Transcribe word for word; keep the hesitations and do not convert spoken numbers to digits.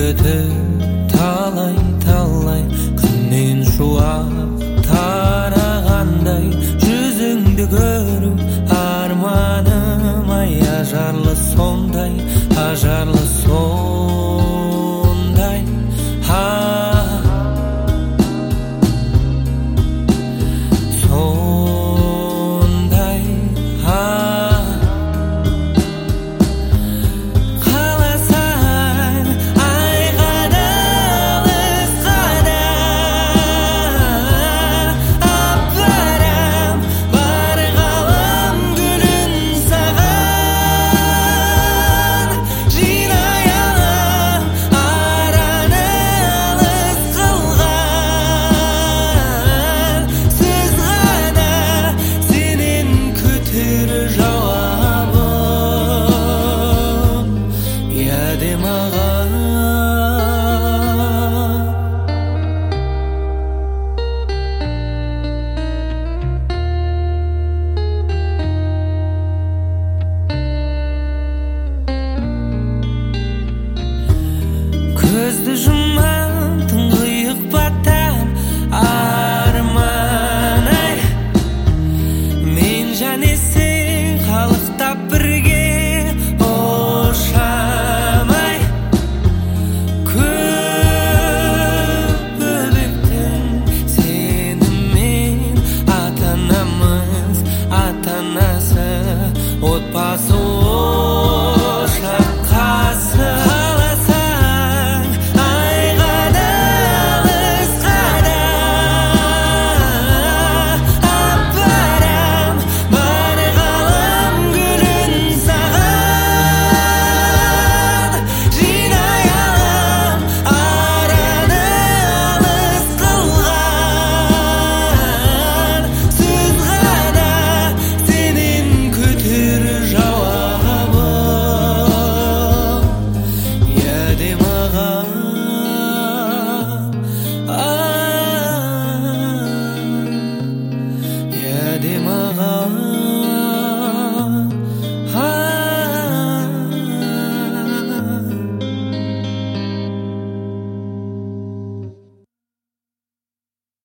күтіп талай талай күннен шуақ тарағандай жүзіңді көру арманым ай ажарлы сондай ажарлы сондай а сондай а көзді жұмам тұңғиық батар арман ай мен және сен қалықтап бірге ошамай көп бөлектің сенімен ата-анамыз ата-анасы отбасы ошақ қасы Demara